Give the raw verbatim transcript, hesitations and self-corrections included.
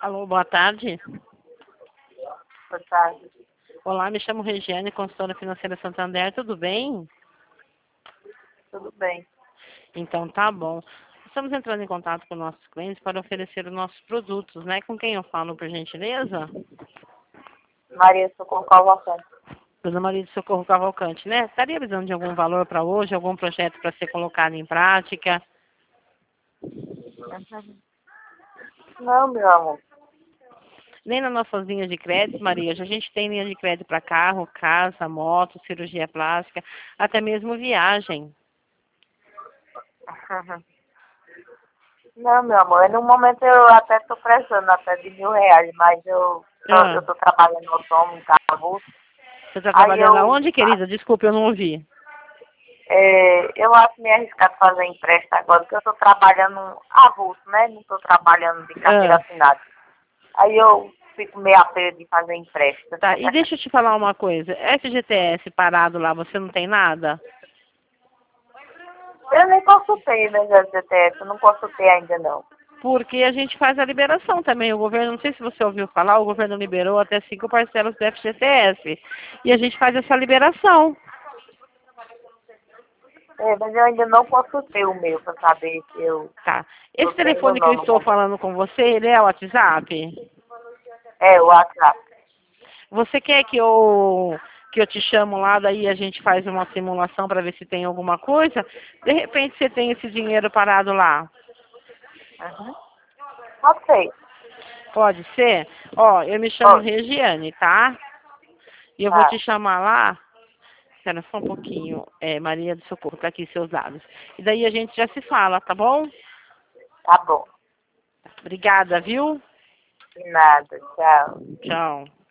Alô, boa tarde. Boa tarde. Olá, me chamo Regiane, consultora financeira Santander, tudo bem? Tudo bem. Então tá bom. Estamos entrando em contato com nossos clientes para oferecer os nossos produtos, né? Com quem eu falo, por gentileza? Maria Socorro Cavalcante. Dona Maria de Socorro Cavalcante, né? Estaria precisando de algum valor para hoje, algum projeto para ser colocado em prática? Uhum. Não, meu amor. Nem nas nossas linhas de crédito, Maria. A gente tem linha de crédito para carro, casa, moto, cirurgia plástica, até mesmo viagem. Uhum. Não, meu amor. No momento eu até estou precisando até de mil reais, mas eu Ah, eu estou trabalhando autônomo em carro. você está Aí trabalhando eu, aonde, querida? Desculpe, eu não ouvi. é, eu acho meio arriscado fazer empréstimo agora, porque eu estou trabalhando avulso, né? Não estou trabalhando de carteira Ah, assinada. Aí eu fico meio a pé de fazer empréstimo. tá, e deixa eu te falar uma coisa. F G T S parado lá, você não tem nada? Eu nem consultei, né, G T S, eu não consultei ainda não. Porque a gente faz a liberação também. O governo, não sei se você ouviu falar, o governo liberou até cinco parcelas do F G T S. E a gente faz essa liberação. É, mas eu ainda não consultei o meu para saber se eu, Tá. eu Esse tenho ou telefone que eu não no estou momento. falando com você, ele é o WhatsApp? É, o WhatsApp. Você quer que eu que eu te chamo lá, daí a gente faz uma simulação para ver se tem alguma coisa? De repente você tem esse dinheiro parado lá. Uhum. Ok. Pode ser? Ó, eu me chamo Pode. Regiane, tá? E eu vou Tá. te chamar lá. Espera só um pouquinho. É, Maria do Socorro, tá aqui seus dados. E daí a gente já se fala, tá bom? Tá bom. Obrigada, viu? De nada. Tchau. Tchau.